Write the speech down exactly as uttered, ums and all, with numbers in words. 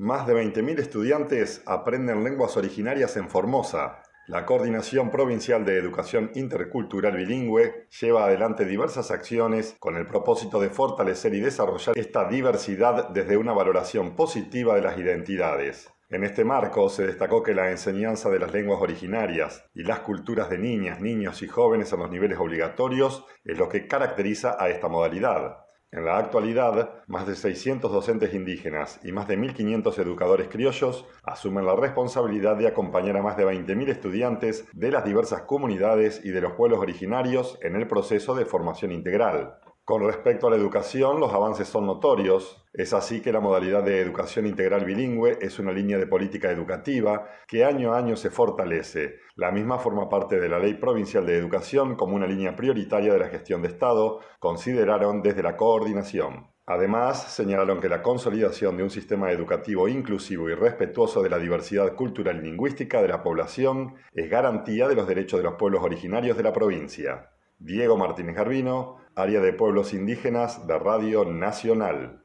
Más de veinte mil estudiantes aprenden lenguas originarias en Formosa. La Coordinación Provincial de Educación Intercultural Bilingüe lleva adelante diversas acciones con el propósito de fortalecer y desarrollar esta diversidad desde una valoración positiva de las identidades. En este marco se destacó que la enseñanza de las lenguas originarias y las culturas de niñas, niños y jóvenes en los niveles obligatorios es lo que caracteriza a esta modalidad. En la actualidad, más de seiscientos docentes indígenas y más de mil quinientos educadores criollos asumen la responsabilidad de acompañar a más de veinte mil estudiantes de las diversas comunidades y de los pueblos originarios en el proceso de formación integral. Con respecto a la educación, los avances son notorios. Es así que la modalidad de educación integral bilingüe es una línea de política educativa que año a año se fortalece. La misma forma parte de la Ley Provincial de Educación como una línea prioritaria de la gestión de Estado, consideraron desde la coordinación. Además, señalaron que la consolidación de un sistema educativo inclusivo y respetuoso de la diversidad cultural y lingüística de la población es garantía de los derechos de los pueblos originarios de la provincia. Diego Martínez Garbino, Área de Pueblos Indígenas de Radio Nacional.